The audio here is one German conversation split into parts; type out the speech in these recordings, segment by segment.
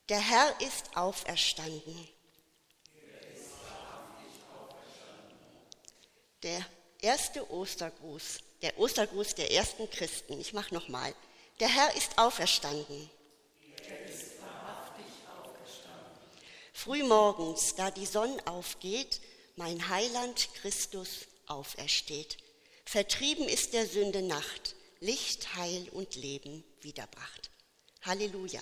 Der Herr ist auferstanden. Der erste Ostergruß, der Ostergruß der ersten Christen. Ich mache nochmal. Der Herr ist auferstanden. Er ist wahrhaftig auferstanden. Frühmorgens, da die Sonne aufgeht, mein Heiland Christus aufersteht. Vertrieben ist der Sünde Nacht, Licht, Heil und Leben wiederbracht. Halleluja.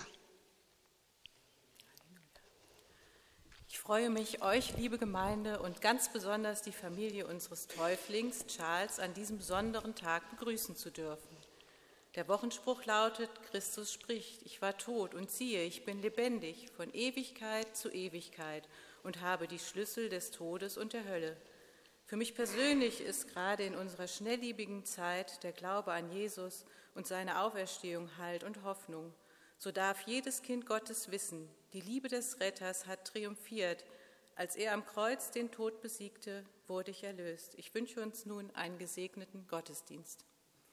Ich freue mich, euch, liebe Gemeinde, und ganz besonders die Familie unseres Täuflings Charles an diesem besonderen Tag begrüßen zu dürfen. Der Wochenspruch lautet: Christus spricht, ich war tot und siehe, ich bin lebendig von Ewigkeit zu Ewigkeit und habe die Schlüssel des Todes und der Hölle. Für mich persönlich ist gerade in unserer schnelllebigen Zeit der Glaube an Jesus und seine Auferstehung Halt und Hoffnung. So darf jedes Kind Gottes wissen, die Liebe des Retters hat triumphiert. Als er am Kreuz den Tod besiegte, wurde ich erlöst. Ich wünsche uns nun einen gesegneten Gottesdienst.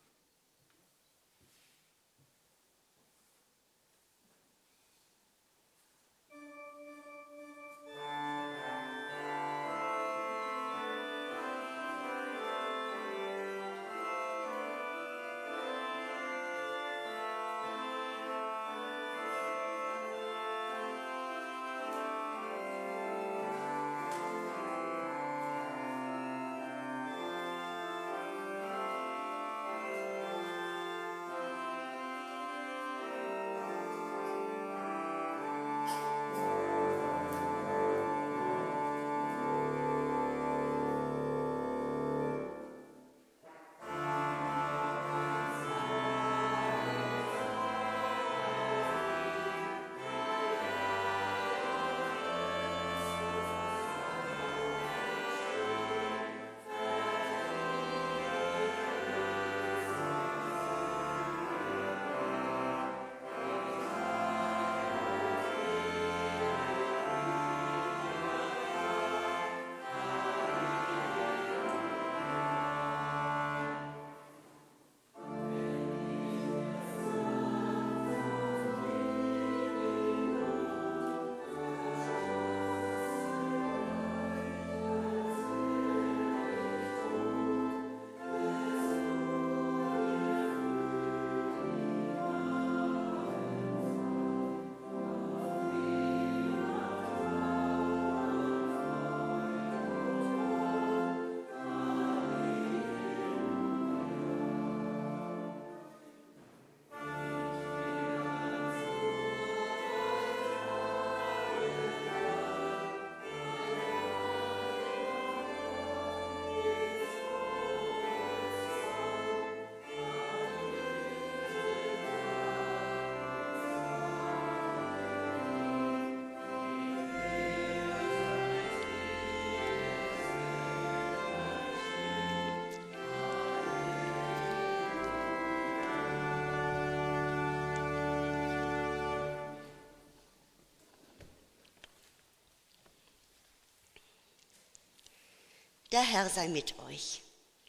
Der Herr sei mit euch.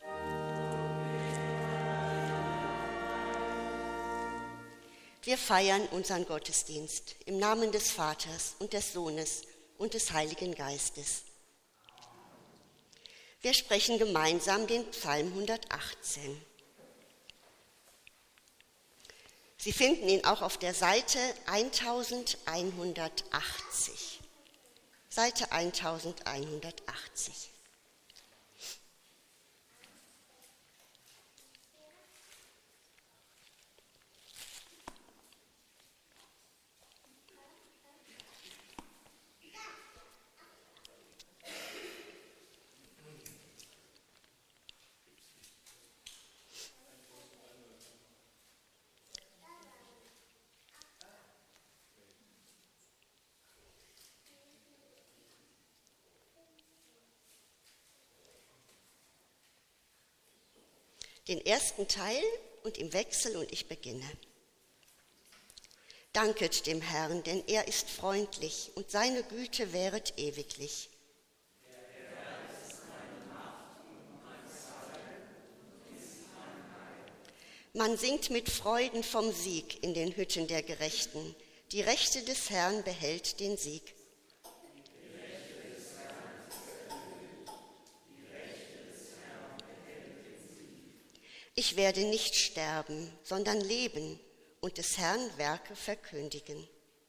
Wir feiern unseren Gottesdienst im Namen des Vaters und des Sohnes und des Heiligen Geistes. Wir sprechen gemeinsam den Psalm 118. Sie finden ihn auch auf der Seite 1180. Seite 1180. Den ersten Teil und im Wechsel und ich beginne. Danket dem Herrn, denn er ist freundlich und seine Güte währet ewiglich. Man singt mit Freuden vom Sieg in den Hütten der Gerechten. Die Rechte des Herrn behält den Sieg. Ich werde nicht sterben, sondern leben und des Herrn Werke verkündigen.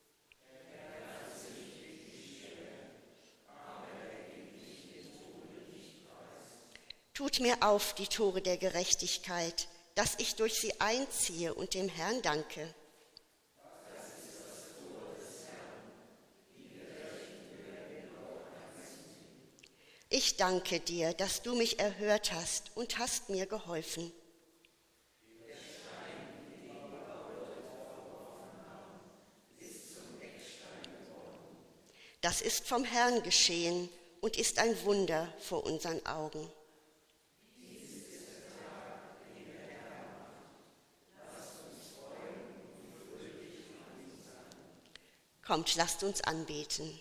Tut mir auf die Tore der Gerechtigkeit, dass ich durch sie einziehe und dem Herrn danke. Ich danke dir, dass du mich erhört hast und hast mir geholfen. Das ist vom Herrn geschehen und ist ein Wunder vor unseren Augen. Kommt, lasst uns anbeten.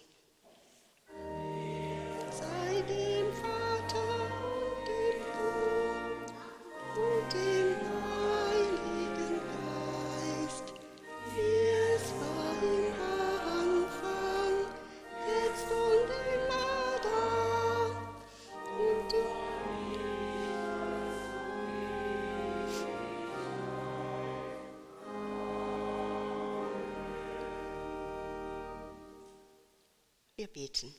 Sei dem Vater und dem Sohn und dem Heiligen Geist, wie es war im Anfang, jetzt und immer da und Wir beten.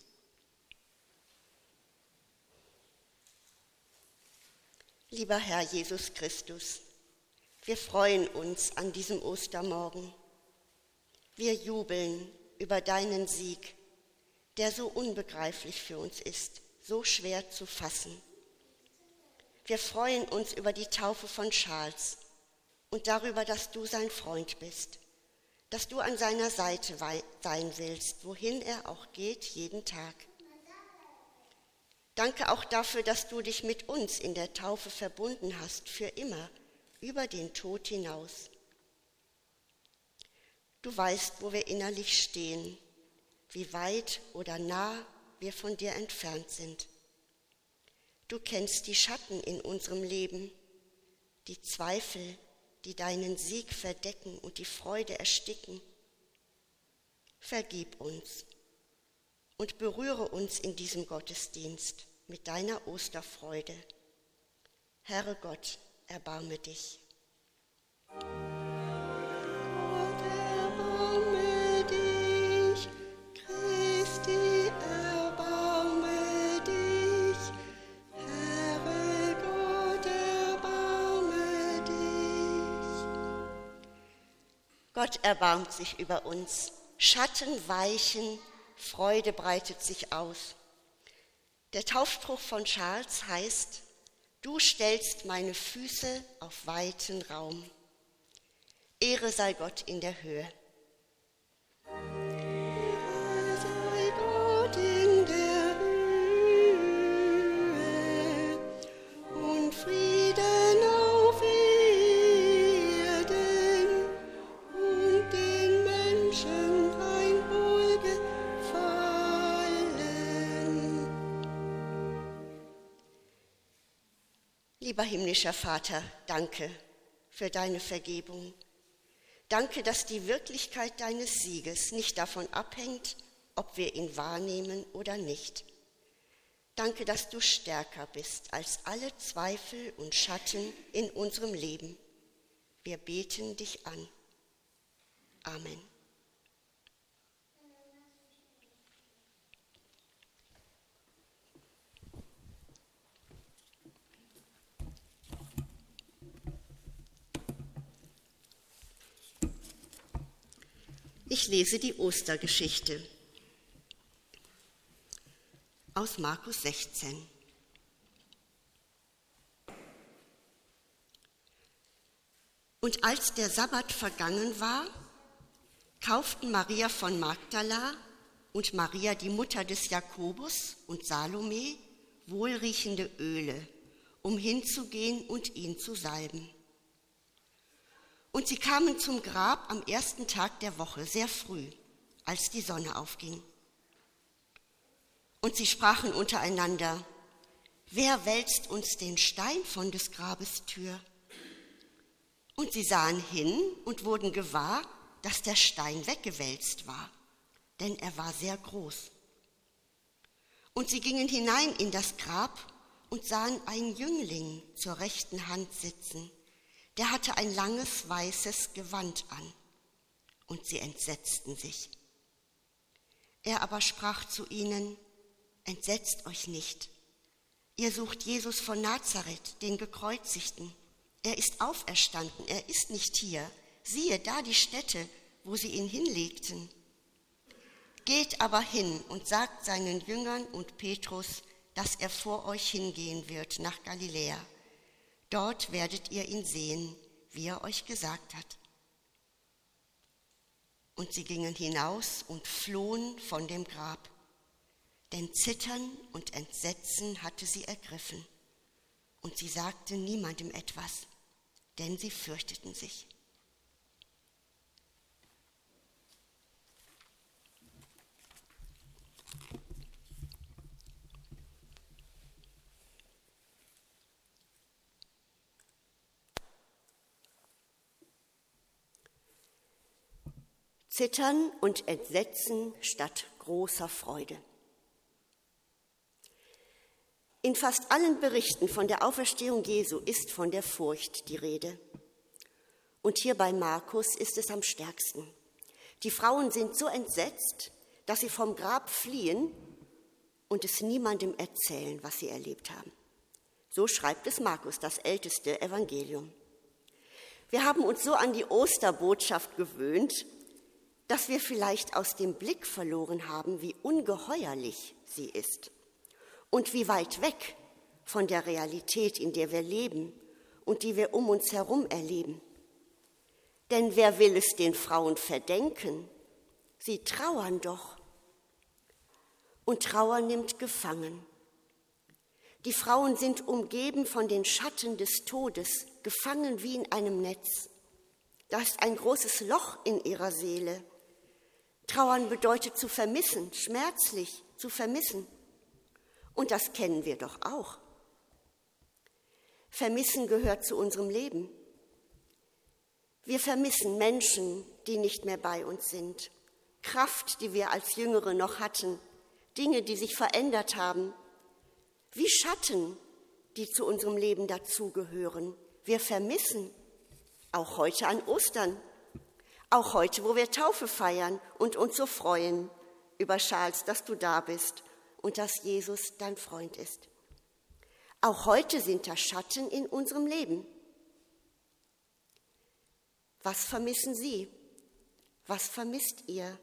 Lieber Herr Jesus Christus, wir freuen uns an diesem Ostermorgen. Wir jubeln über deinen Sieg, der so unbegreiflich für uns ist, so schwer zu fassen. Wir freuen uns über die Taufe von Charles und darüber, dass du sein Freund bist, dass du an seiner Seite sein willst, wohin er auch geht, jeden Tag. Danke auch dafür, dass du dich mit uns in der Taufe verbunden hast, für immer, über den Tod hinaus. Du weißt, wo wir innerlich stehen, wie weit oder nah wir von dir entfernt sind. Du kennst die Schatten in unserem Leben, die Zweifel, die deinen Sieg verdecken und die Freude ersticken. Vergib uns und berühre uns in diesem Gottesdienst mit deiner Osterfreude. Herr Gott, erbarme dich. Gott, erbarme dich, Christi, erbarme dich, Herr Gott, erbarme dich. Gott erbarmt sich über uns, Schatten weichen, Freude breitet sich aus. Der Taufspruch von Charles heißt: Du stellst meine Füße auf weiten Raum. Ehre sei Gott in der Höhe. Ehre sei Gott in der Höhe und Frieden auf Erden und den Menschen ein Wohlgefallen. Lieber himmlischer Vater, danke für deine Vergebung. Danke, dass die Wirklichkeit deines Sieges nicht davon abhängt, ob wir ihn wahrnehmen oder nicht. Danke, dass du stärker bist als alle Zweifel und Schatten in unserem Leben. Wir beten dich an. Amen. Ich lese die Ostergeschichte aus Markus 16. Und als der Sabbat vergangen war, kauften Maria von Magdala und Maria, die Mutter des Jakobus, und Salome wohlriechende Öle, um hinzugehen und ihn zu salben. Und sie kamen zum Grab am ersten Tag der Woche, sehr früh, als die Sonne aufging. Und sie sprachen untereinander: Wer wälzt uns den Stein von des Grabes Tür? Und sie sahen hin und wurden gewahr, dass der Stein weggewälzt war, denn er war sehr groß. Und sie gingen hinein in das Grab und sahen einen Jüngling zur rechten Hand sitzen. Der hatte ein langes weißes Gewand an, und sie entsetzten sich. Er aber sprach zu ihnen: Entsetzt euch nicht. Ihr sucht Jesus von Nazareth, den Gekreuzigten. Er ist auferstanden, er ist nicht hier. Siehe da die Stätte, wo sie ihn hinlegten. Geht aber hin und sagt seinen Jüngern und Petrus, dass er vor euch hingehen wird nach Galiläa. Dort werdet ihr ihn sehen, wie er euch gesagt hat. Und sie gingen hinaus und flohen von dem Grab, denn Zittern und Entsetzen hatte sie ergriffen. Und sie sagten niemandem etwas, denn sie fürchteten sich. Zittern und Entsetzen statt großer Freude. In fast allen Berichten von der Auferstehung Jesu ist von der Furcht die Rede. Und hier bei Markus ist es am stärksten. Die Frauen sind so entsetzt, dass sie vom Grab fliehen und es niemandem erzählen, was sie erlebt haben. So schreibt es Markus, das älteste Evangelium. Wir haben uns so an die Osterbotschaft gewöhnt, dass wir vielleicht aus dem Blick verloren haben, wie ungeheuerlich sie ist und wie weit weg von der Realität, in der wir leben und die wir um uns herum erleben. Denn wer will es den Frauen verdenken? Sie trauern doch. Und Trauer nimmt gefangen. Die Frauen sind umgeben von den Schatten des Todes, gefangen wie in einem Netz. Da ist ein großes Loch in ihrer Seele. Trauern bedeutet zu vermissen, schmerzlich zu vermissen. Und das kennen wir doch auch. Vermissen gehört zu unserem Leben. Wir vermissen Menschen, die nicht mehr bei uns sind. Kraft, die wir als Jüngere noch hatten. Dinge, die sich verändert haben. Wie Schatten, die zu unserem Leben dazugehören. Wir vermissen, auch heute an Ostern. Auch heute, wo wir Taufe feiern und uns so freuen über Charles, dass du da bist und dass Jesus dein Freund ist. Auch heute sind da Schatten in unserem Leben. Was vermissen Sie? Was vermisst ihr?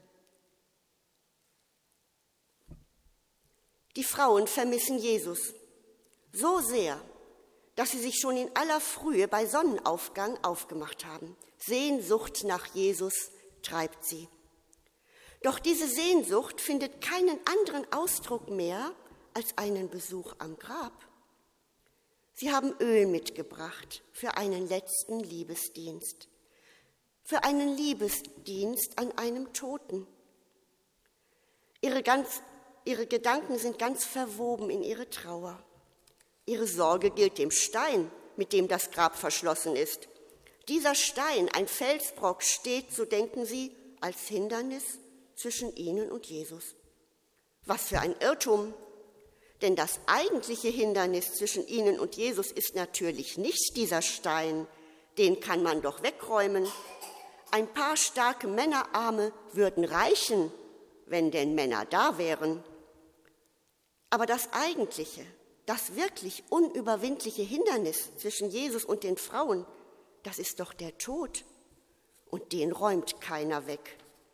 Die Frauen vermissen Jesus so sehr, dass sie sich schon in aller Frühe bei Sonnenaufgang aufgemacht haben. Sehnsucht nach Jesus treibt sie. Doch diese Sehnsucht findet keinen anderen Ausdruck mehr als einen Besuch am Grab. Sie haben Öl mitgebracht für einen letzten Liebesdienst, für einen Liebesdienst an einem Toten. Ihre Gedanken sind ganz verwoben in ihre Trauer. Ihre Sorge gilt dem Stein, mit dem das Grab verschlossen ist. Dieser Stein, ein Felsbrock, steht, so denken sie, als Hindernis zwischen ihnen und Jesus. Was für ein Irrtum! Denn das eigentliche Hindernis zwischen ihnen und Jesus ist natürlich nicht dieser Stein. Den kann man doch wegräumen. Ein paar starke Männerarme würden reichen, wenn denn Männer da wären. Aber das eigentliche, das wirklich unüberwindliche Hindernis zwischen Jesus und den Frauen, das ist doch der Tod. Und den räumt keiner weg.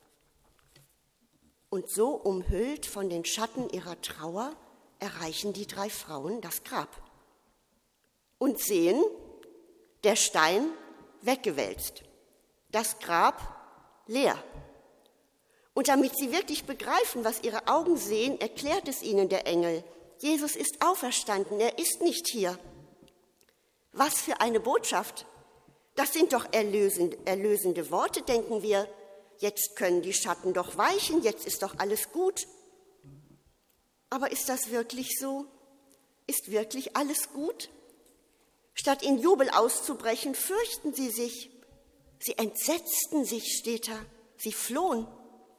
Und so umhüllt von den Schatten ihrer Trauer erreichen die 3 Frauen das Grab und sehen, der Stein weggewälzt, das Grab leer. Und damit sie wirklich begreifen, was ihre Augen sehen, erklärt es ihnen der Engel: Jesus ist auferstanden, er ist nicht hier. Was für eine Botschaft! Das sind doch erlösende Worte, denken wir. Jetzt können die Schatten doch weichen, jetzt ist doch alles gut. Aber ist das wirklich so? Ist wirklich alles gut? Statt in Jubel auszubrechen, fürchten sie sich. Sie entsetzten sich, steht da. Sie flohen.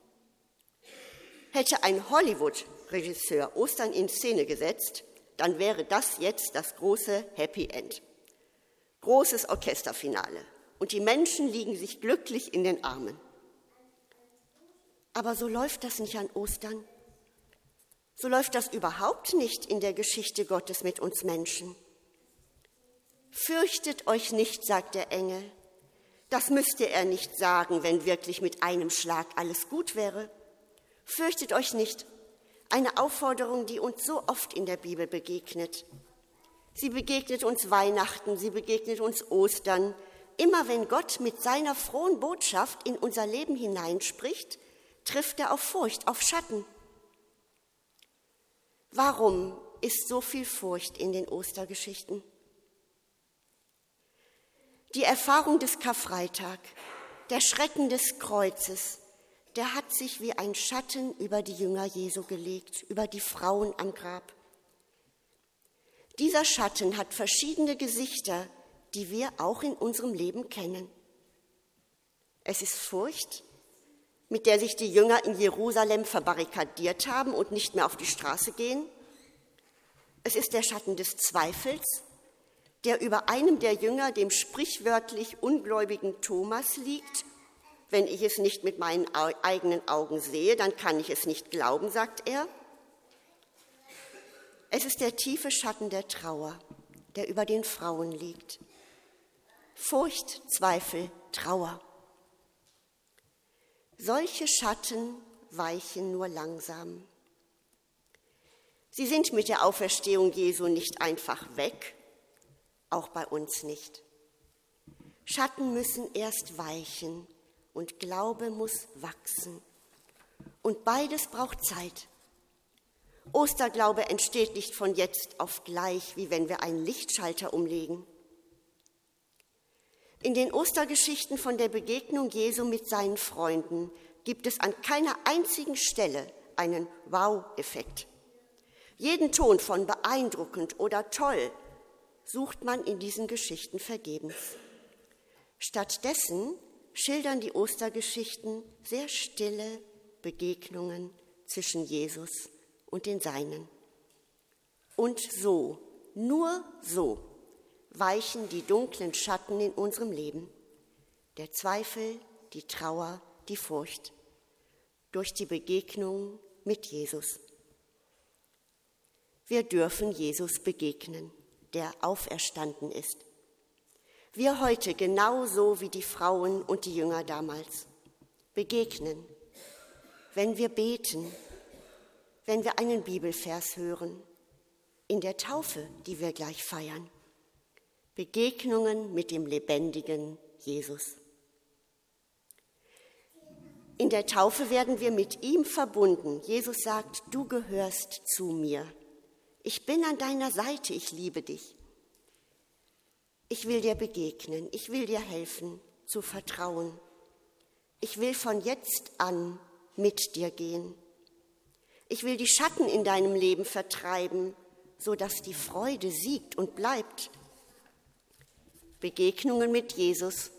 Hätte ein Hollywood-Regisseur Ostern in Szene gesetzt, dann wäre das jetzt das große Happy End. Großes Orchesterfinale. Und die Menschen liegen sich glücklich in den Armen. Aber so läuft das nicht an Ostern. So läuft das überhaupt nicht in der Geschichte Gottes mit uns Menschen. Fürchtet euch nicht, sagt der Engel. Das müsste er nicht sagen, wenn wirklich mit einem Schlag alles gut wäre. Fürchtet euch nicht. Eine Aufforderung, die uns so oft in der Bibel begegnet. Sie begegnet uns Weihnachten, sie begegnet uns Ostern. Immer wenn Gott mit seiner frohen Botschaft in unser Leben hineinspricht, trifft er auf Furcht, auf Schatten. Warum ist so viel Furcht in den Ostergeschichten? Die Erfahrung des Karfreitag, der Schrecken des Kreuzes, der hat sich wie ein Schatten über die Jünger Jesu gelegt, über die Frauen am Grab. Dieser Schatten hat verschiedene Gesichter, die wir auch in unserem Leben kennen. Es ist Furcht, mit der sich die Jünger in Jerusalem verbarrikadiert haben und nicht mehr auf die Straße gehen. Es ist der Schatten des Zweifels, der über einem der Jünger, dem sprichwörtlich ungläubigen Thomas, liegt. Wenn ich es nicht mit meinen eigenen Augen sehe, dann kann ich es nicht glauben, sagt er. Es ist der tiefe Schatten der Trauer, der über den Frauen liegt. Furcht, Zweifel, Trauer. Solche Schatten weichen nur langsam. Sie sind mit der Auferstehung Jesu nicht einfach weg, auch bei uns nicht. Schatten müssen erst weichen und Glaube muss wachsen. Und beides braucht Zeit. Osterglaube entsteht nicht von jetzt auf gleich, wie wenn wir einen Lichtschalter umlegen. In den Ostergeschichten von der Begegnung Jesu mit seinen Freunden gibt es an keiner einzigen Stelle einen Wow-Effekt. Jeden Ton von beeindruckend oder toll sucht man in diesen Geschichten vergebens. Stattdessen schildern die Ostergeschichten sehr stille Begegnungen zwischen Jesus und den Seinen. Und so, nur so, weichen die dunklen Schatten in unserem Leben, der Zweifel, die Trauer, die Furcht, durch die Begegnung mit Jesus. Wir dürfen Jesus begegnen, der auferstanden ist. Wir heute genauso wie die Frauen und die Jünger damals begegnen, wenn wir beten, wenn wir einen Bibelvers hören, in der Taufe, die wir gleich feiern. Begegnungen mit dem lebendigen Jesus. In der Taufe werden wir mit ihm verbunden. Jesus sagt, du gehörst zu mir. Ich bin an deiner Seite, ich liebe dich. Ich will dir begegnen, ich will dir helfen, zu vertrauen. Ich will von jetzt an mit dir gehen. Ich will die Schatten in deinem Leben vertreiben, sodass die Freude siegt und bleibt. Begegnungen mit Jesus.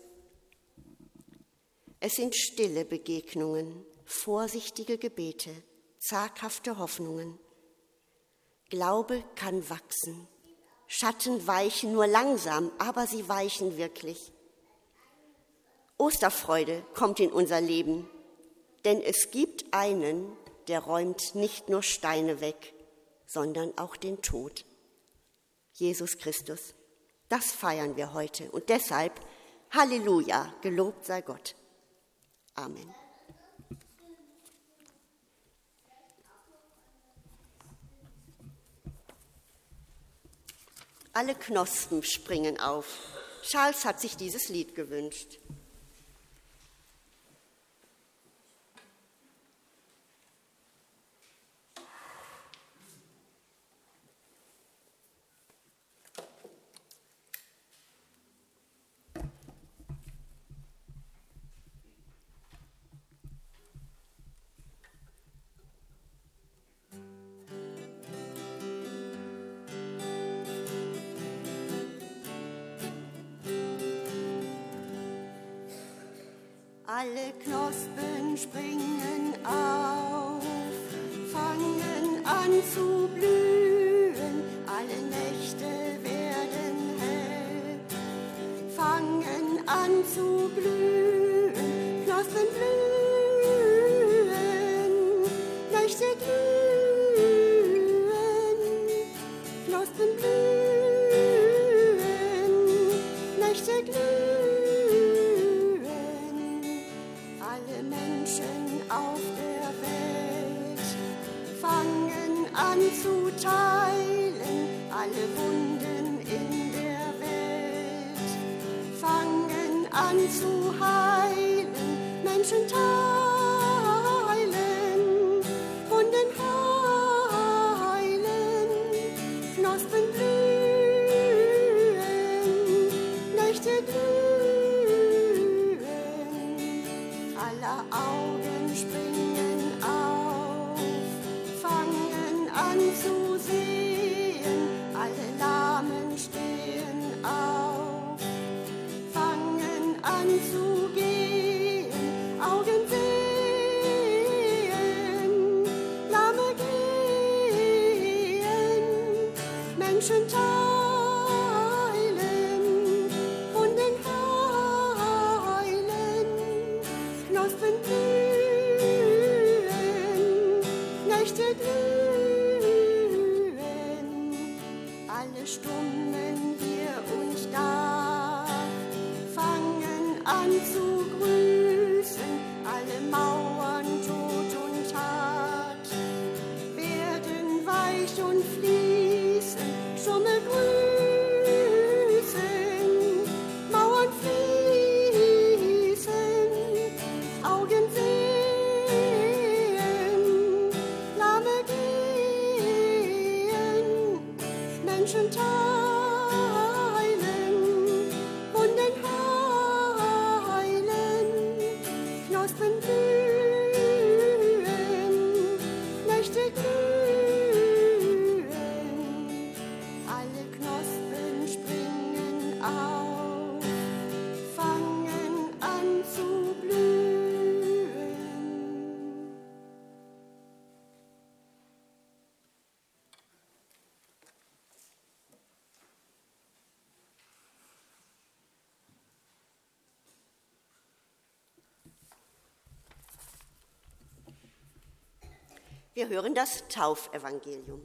Es sind stille Begegnungen, vorsichtige Gebete, zaghafte Hoffnungen. Glaube kann wachsen. Schatten weichen nur langsam, aber sie weichen wirklich. Osterfreude kommt in unser Leben, denn es gibt einen, der räumt nicht nur Steine weg, sondern auch den Tod. Jesus Christus. Das feiern wir heute und deshalb, Halleluja, gelobt sei Gott. Amen. Alle Knospen springen auf. Charles hat sich dieses Lied gewünscht. Alle Knospen springen auf, fangen an zu blühen, alle Nächte werden hell, fangen an zu blühen, Knospen blühen, Nächte glühen, Knospen blühen, Nächte glühen. Alle Menschen auf der Welt fangen an zu teilen, alle Wunden in der Welt fangen an zu heilen, Menschen teilen, Wunden heilen, Knospen blühen, Nächte glühen, aller Augen springen auf, fangen an zu sehen, alle Lahmen stehen auf, fangen an zu gehen, Augen sehen, Lahme gehen, Menschen teilen, Wunden heilen, Knospen blühen, Nächte glühen, alle Stummen hier und da fangen an zu grüßen, alle Mauern Tod und Tat werden weich und fließen, Stumme grüßen, Mauern fließen, Augen sehen, Lahme gehen, Menschen teilen, Wunden heilen, Knospen blühen, Nächte glühen, alle Knospen springen auf, fangen an zu blühen. Wir hören das Taufevangelium.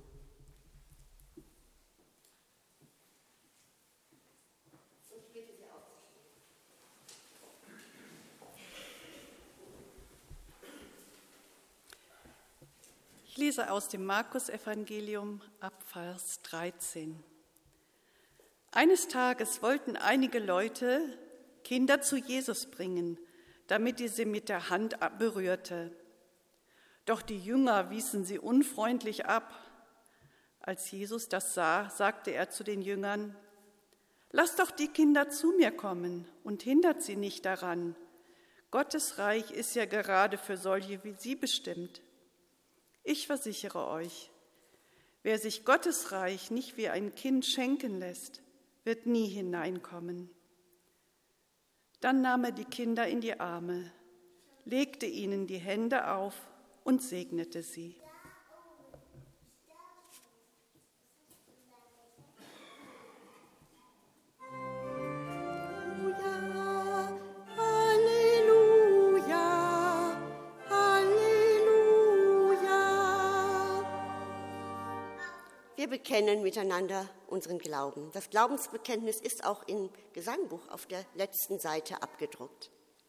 Ich lese aus dem Markus-Evangelium ab Vers 13. Eines Tages wollten einige Leute Kinder zu Jesus bringen, damit er sie mit der Hand berührte. Doch die Jünger wiesen sie unfreundlich ab. Als Jesus das sah, sagte er zu den Jüngern: Lasst doch die Kinder zu mir kommen und hindert sie nicht daran. Gottes Reich ist ja gerade für solche wie sie bestimmt. Ich versichere euch, wer sich Gottes Reich nicht wie ein Kind schenken lässt, wird nie hineinkommen. Dann nahm er die Kinder in die Arme, legte ihnen die Hände auf und segnete sie. Wir bekennen miteinander unseren Glauben. Das Glaubensbekenntnis ist auch im Gesangbuch auf der letzten Seite abgedruckt.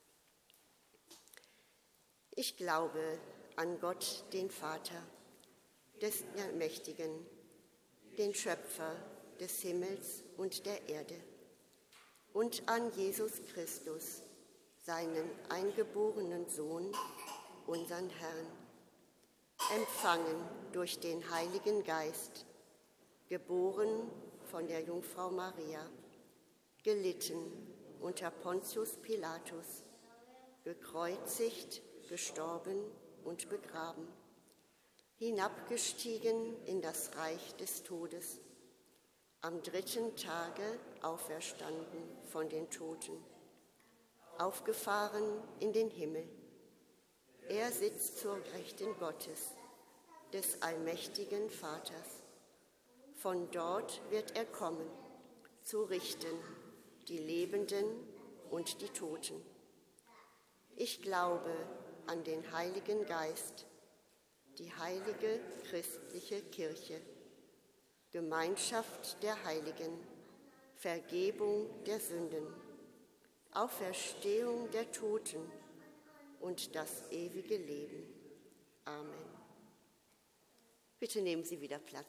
Ich glaube an Gott, den Vater, des Allmächtigen, den Schöpfer des Himmels und der Erde, und an Jesus Christus, seinen eingeborenen Sohn, unseren Herrn, empfangen durch den Heiligen Geist, geboren von der Jungfrau Maria, gelitten unter Pontius Pilatus, gekreuzigt, gestorben und begraben, hinabgestiegen in das Reich des Todes, am 3. Tage auferstanden von den Toten, aufgefahren in den Himmel. Er sitzt zur Rechten Gottes, des allmächtigen Vaters. Von dort wird er kommen, zu richten die Lebenden und die Toten. Ich glaube an den Heiligen Geist, die heilige christliche Kirche, Gemeinschaft der Heiligen, Vergebung der Sünden, Auferstehung der Toten und das ewige Leben. Amen. Bitte nehmen Sie wieder Platz.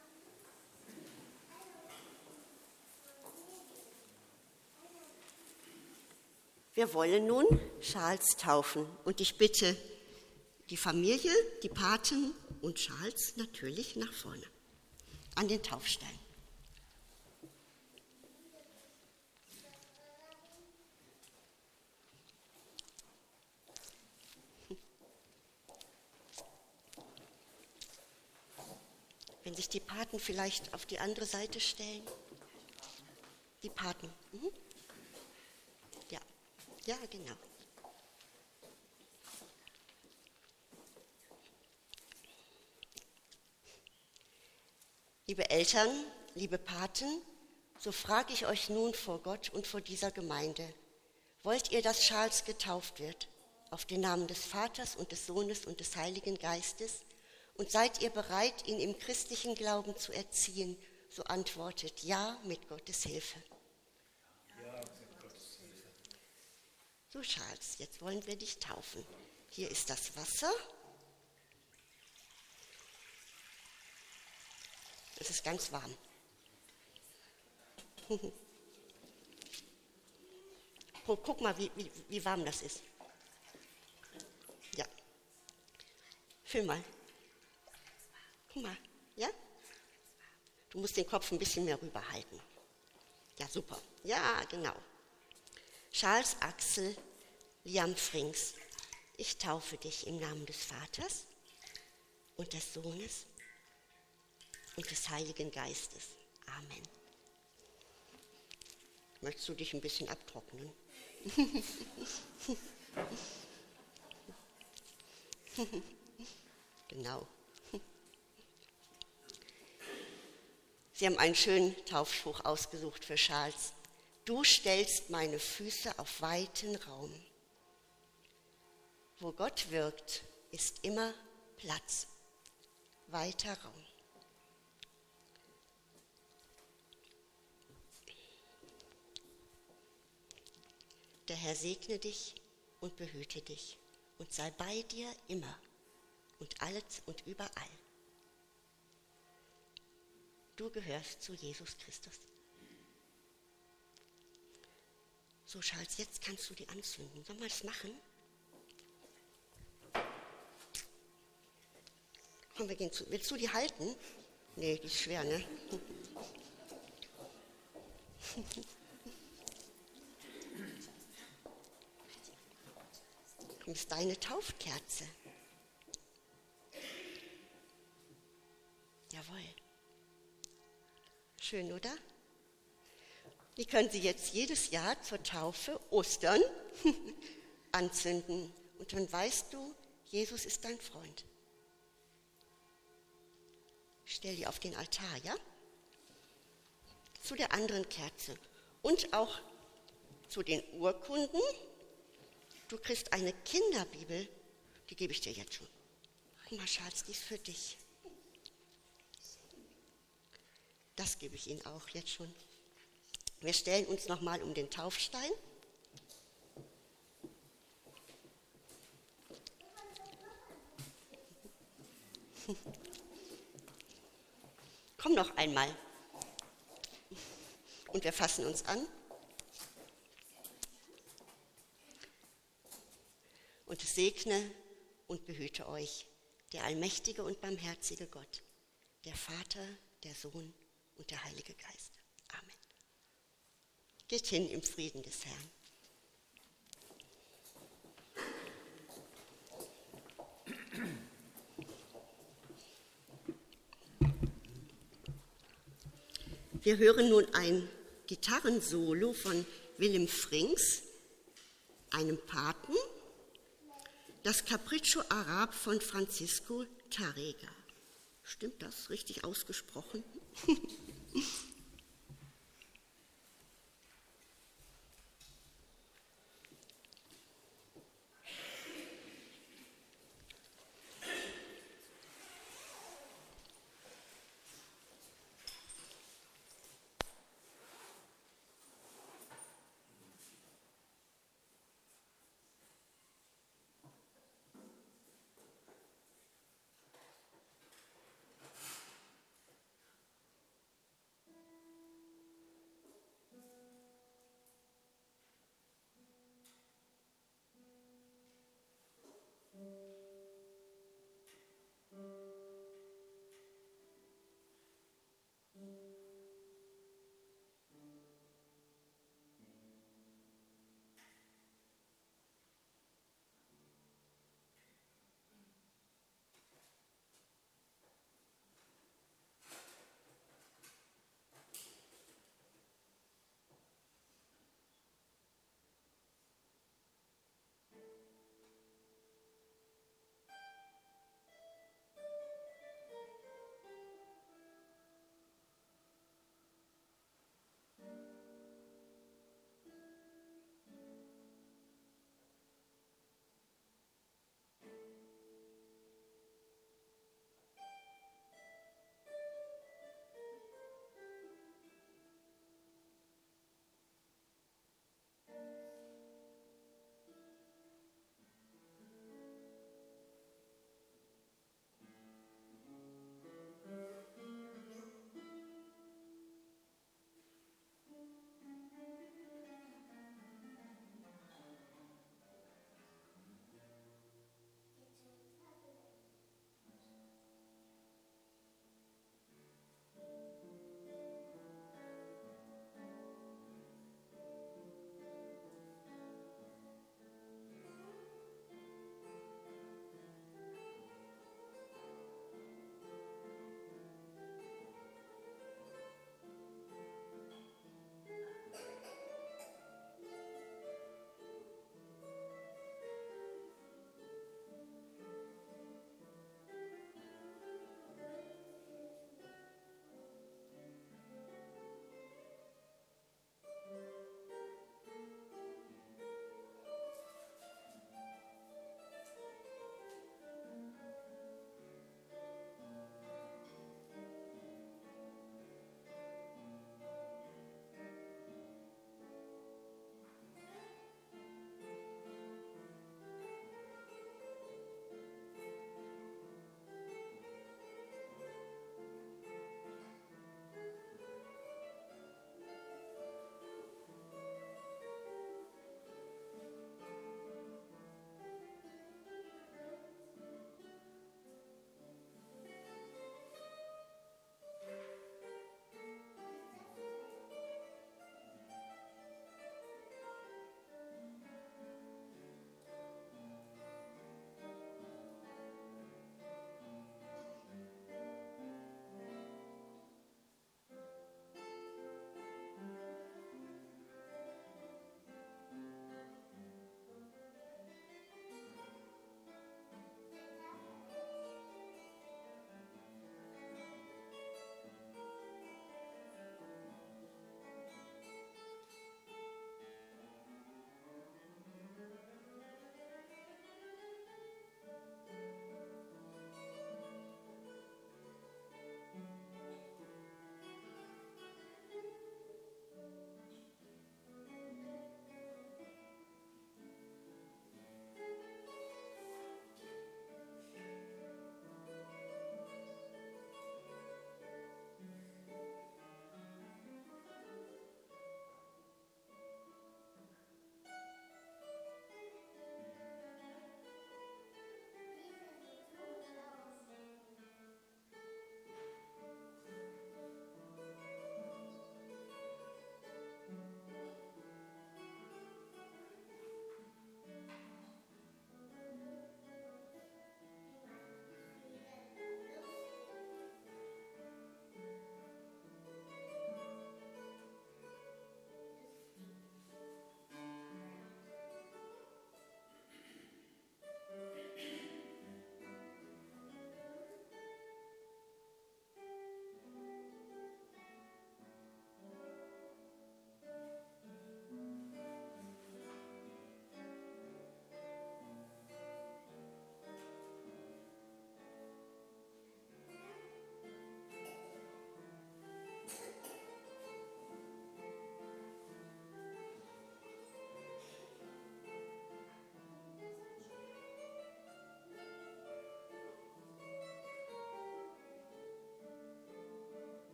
Wir wollen nun Charles taufen und ich bitte die Familie, die Paten und Charles natürlich nach vorne an den Taufstein. Wenn sich die Paten vielleicht auf die andere Seite stellen. Die Paten. Ja, ja, genau. Liebe Eltern, liebe Paten, so frage ich euch nun vor Gott und vor dieser Gemeinde. Wollt ihr, dass Charles getauft wird? Auf den Namen des Vaters und des Sohnes und des Heiligen Geistes? Und seid ihr bereit, ihn im christlichen Glauben zu erziehen? So antwortet ja mit Gottes Hilfe. Ja, mit Gottes Hilfe. So Charles, jetzt wollen wir dich taufen. Hier ist das Wasser. Es ist ganz warm. Guck mal, wie warm das ist. Ja. Fühl mal. Guck mal, ja? Du musst den Kopf ein bisschen mehr rüberhalten. Ja, super. Ja, genau. Charles Axel Liam Frings, ich taufe dich im Namen des Vaters und des Sohnes und des Heiligen Geistes. Amen. Möchtest du dich ein bisschen abtrocknen? Genau. Sie haben einen schönen Taufspruch ausgesucht für Charles. Du stellst meine Füße auf weiten Raum. Wo Gott wirkt, ist immer Platz, weiter Raum. Der Herr segne dich und behüte dich und sei bei dir immer und alles und überall. Du gehörst zu Jesus Christus. So, Charles, jetzt kannst du die anzünden. Sollen wir das machen? Komm, wir gehen zu. Willst du die halten? Nee, die ist schwer, ne? Komm, ist deine Taufkerze. Jawohl. Schön, oder? Die können Sie jetzt jedes Jahr zur Taufe, Ostern, anzünden. Und dann weißt du, Jesus ist dein Freund. Stell die auf den Altar, ja? Zu der anderen Kerze. Und auch zu den Urkunden. Du kriegst eine Kinderbibel, die gebe ich dir jetzt schon. Guck mal, Schatz, die ist für dich. Das gebe ich Ihnen auch jetzt schon. Wir stellen uns nochmal um den Taufstein. Komm noch einmal. Und wir fassen uns an. Und es segne und behüte euch, der allmächtige und barmherzige Gott, der Vater, der Sohn und der Heilige Geist. Amen. Geht hin im Frieden des Herrn. Wir hören nun ein Gitarrensolo von Willem Frings. einem Paten, das Capriccio Arab von Francisco Tárrega. Stimmt das richtig ausgesprochen?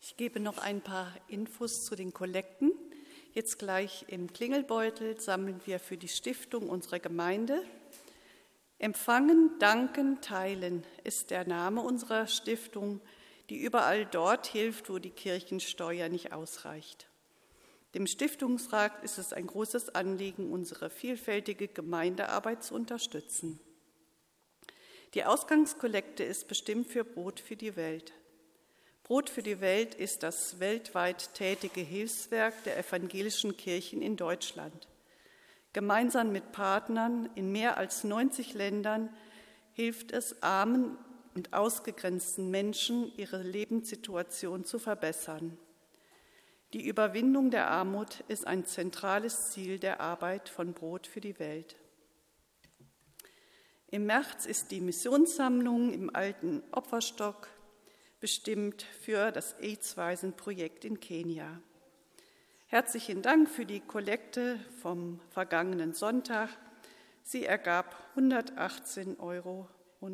Ich gebe noch ein paar Infos zu den Kollekten. Jetzt gleich im Klingelbeutel sammeln wir für die Stiftung unserer Gemeinde. Empfangen, danken, teilen ist der Name unserer Stiftung, die überall dort hilft, wo die Kirchensteuer nicht ausreicht. Dem Stiftungsrat ist es ein großes Anliegen, unsere vielfältige Gemeindearbeit zu unterstützen. Die Ausgangskollekte ist bestimmt für Brot für die Welt. Brot für die Welt ist das weltweit tätige Hilfswerk der evangelischen Kirchen in Deutschland. Gemeinsam mit Partnern in mehr als 90 Ländern hilft es armen und ausgegrenzten Menschen, ihre Lebenssituation zu verbessern. Die Überwindung der Armut ist ein zentrales Ziel der Arbeit von Brot für die Welt. Im März ist die Missionssammlung im alten Opferstock bestimmt für das AIDS-Waisenprojekt in Kenia. Herzlichen Dank für die Kollekte vom vergangenen Sonntag. Sie ergab 118,73 Euro.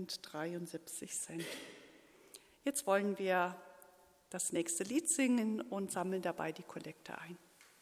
Jetzt wollen wir das nächste Lied singen und sammeln dabei die Kollekte ein.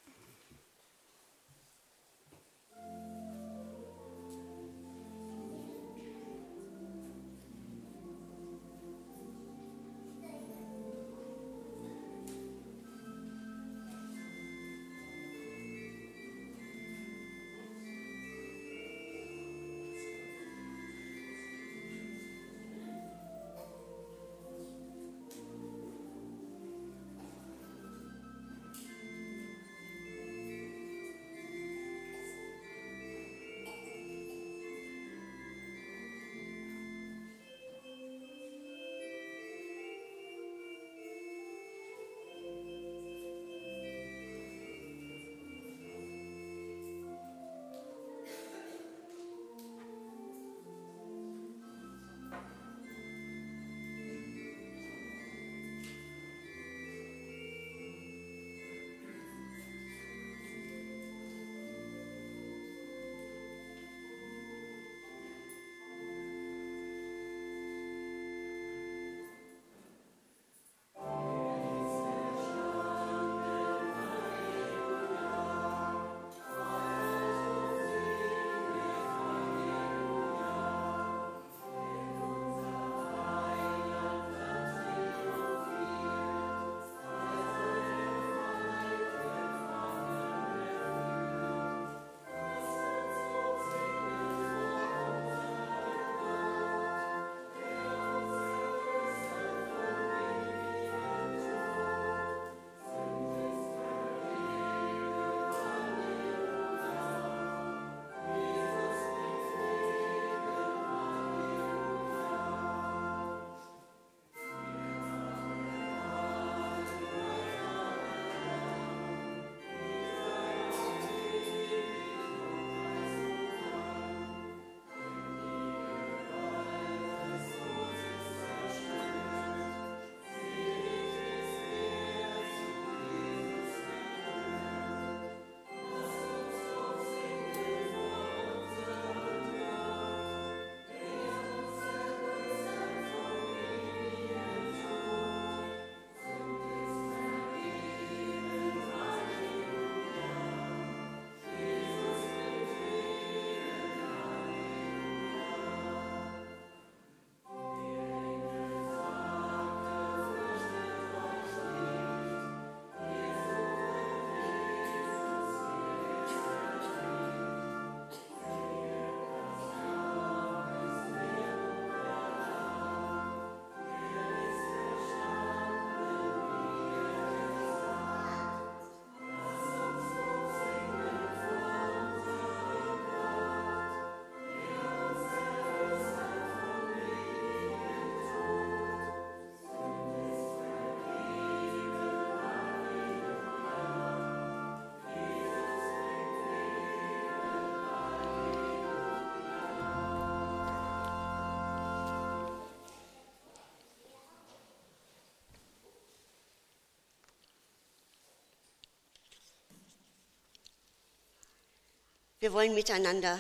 Wir wollen miteinander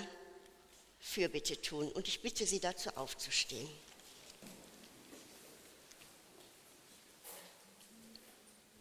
Fürbitte tun und ich bitte Sie dazu aufzustehen.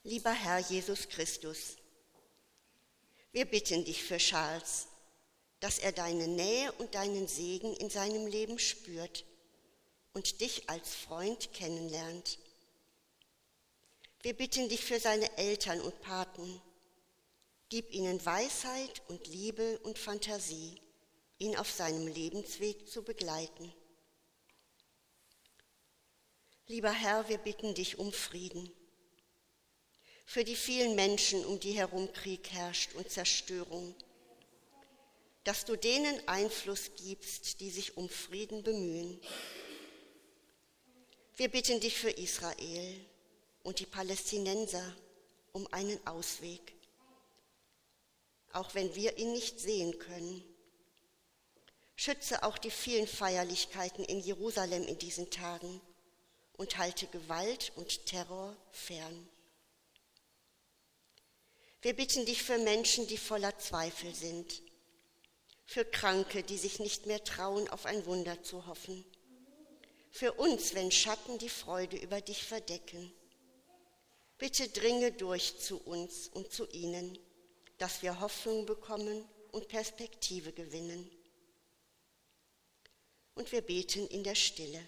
Lieber Herr Jesus Christus, wir bitten dich für Charles, dass er deine Nähe und deinen Segen in seinem Leben spürt und dich als Freund kennenlernt. Wir bitten dich für seine Eltern und Paten. Gib ihnen Weisheit und Liebe und Fantasie, ihn auf seinem Lebensweg zu begleiten. Lieber Herr, wir bitten dich um Frieden. Für die vielen Menschen, um die herum Krieg herrscht und Zerstörung, dass du denen Einfluss gibst, die sich um Frieden bemühen. Wir bitten dich für Israel und die Palästinenser um einen Ausweg, auch wenn wir ihn nicht sehen können. Schütze auch die vielen Feierlichkeiten in Jerusalem in diesen Tagen und halte Gewalt und Terror fern. Wir bitten dich für Menschen, die voller Zweifel sind, für Kranke, die sich nicht mehr trauen, auf ein Wunder zu hoffen, für uns, wenn Schatten die Freude über dich verdecken. Bitte dringe durch zu uns und zu ihnen, dass wir Hoffnung bekommen und Perspektive gewinnen. Und wir beten in der Stille.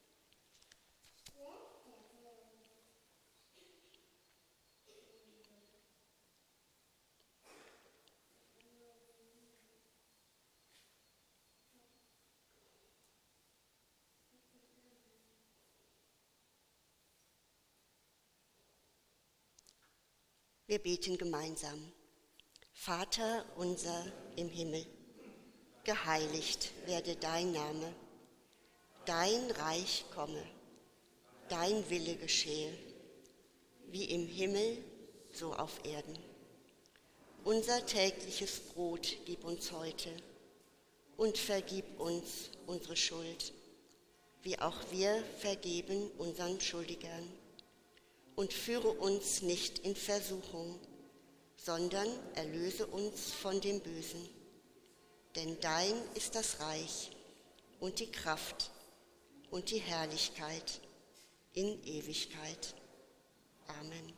Wir beten gemeinsam. Vater unser im Himmel, geheiligt werde dein Name, dein Reich komme, dein Wille geschehe, wie im Himmel, so auf Erden. Unser tägliches Brot gib uns heute und vergib uns unsere Schuld, wie auch wir vergeben unseren Schuldigern. Und führe uns nicht in Versuchung, sondern erlöse uns von dem Bösen. Denn dein ist das Reich und die Kraft und die Herrlichkeit in Ewigkeit. Amen.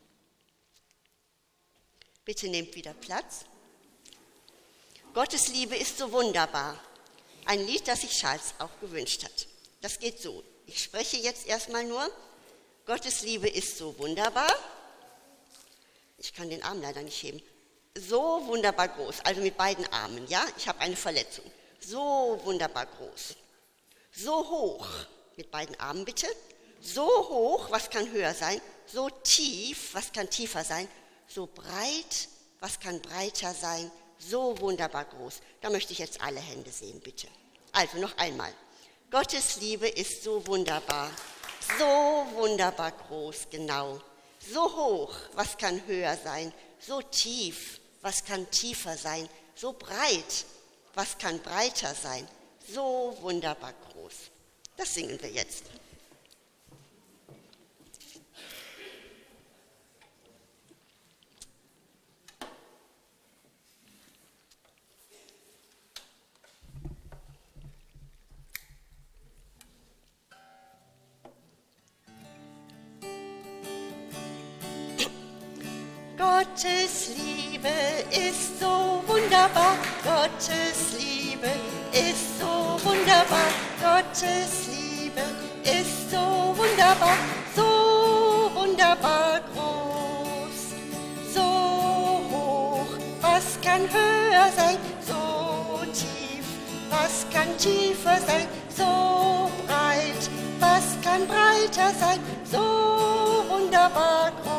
Bitte nehmt wieder Platz. Gottes Liebe ist so wunderbar. Ein Lied, das sich Charles auch gewünscht hat. Das geht so. Ich spreche jetzt erstmal nur. Gottes Liebe ist so wunderbar. Ich kann den Arm leider nicht heben. So wunderbar groß, also mit beiden Armen, ja? Ich habe eine Verletzung. So wunderbar groß. So hoch, mit beiden Armen bitte. So hoch, was kann höher sein? So tief, was kann tiefer sein? So breit, was kann breiter sein? So wunderbar groß. Da möchte ich jetzt alle Hände sehen, bitte. Also noch einmal. Gottes Liebe ist so wunderbar. So wunderbar groß, genau. So hoch, was kann höher sein? So tief, was kann tiefer sein? So breit, was kann breiter sein? So wunderbar groß. Das singen wir jetzt. Gottes Liebe ist so wunderbar, Gottes Liebe ist so wunderbar, Gottes Liebe ist so wunderbar groß, so hoch, was kann höher sein, so tief, was kann tiefer sein, so breit, was kann breiter sein, so wunderbar groß.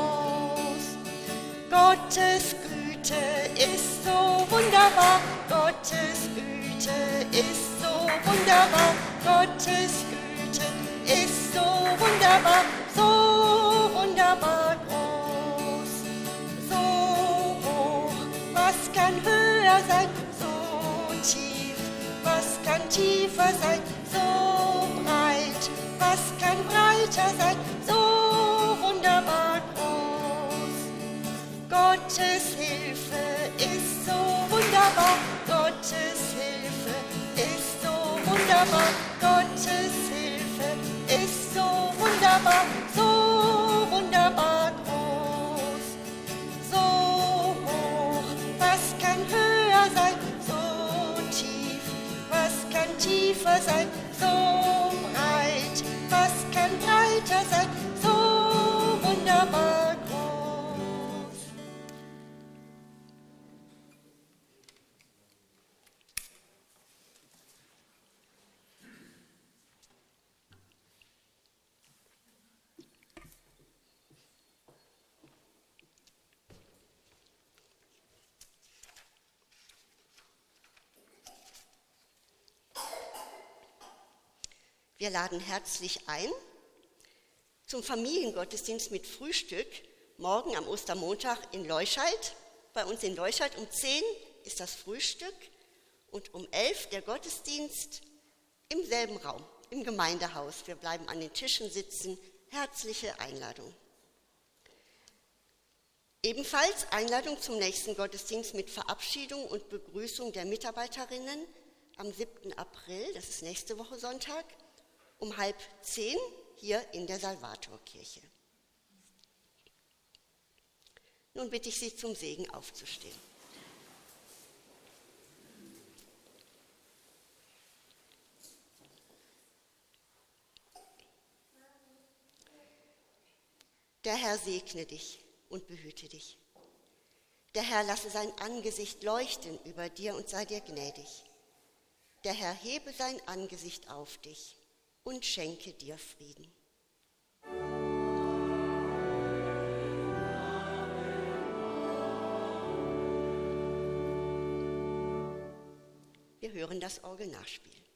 Gottes Güte ist so wunderbar, Gottes Güte ist so wunderbar, Gottes Güte ist so wunderbar groß, so hoch, was kann höher sein, so tief, was kann tiefer sein, so breit, was kann breiter sein, so wunderbar groß. Gottes Hilfe ist so wunderbar, Gottes Hilfe ist so wunderbar, Gottes Hilfe ist so wunderbar groß, breiter sein, so breit? Was kann breiter sein, so wunderbar groß? Wir laden herzlich ein zum Familiengottesdienst mit Frühstück morgen am Ostermontag in Leuscheid. Bei uns in Leuscheid um 10 ist das Frühstück und um 11 der Gottesdienst im selben Raum, im Gemeindehaus. Wir bleiben an den Tischen sitzen. Herzliche Einladung. Ebenfalls Einladung zum nächsten Gottesdienst mit Verabschiedung und Begrüßung der Mitarbeiterinnen am 7. April, das ist nächste Woche Sonntag, um 9:30 hier in der Salvatorkirche. Nun bitte ich Sie zum Segen aufzustehen. Der Herr segne dich und behüte dich. Der Herr lasse sein Angesicht leuchten über dir und sei dir gnädig. Der Herr hebe sein Angesicht auf dich und schenke dir Frieden. Wir hören das Orgelnachspiel.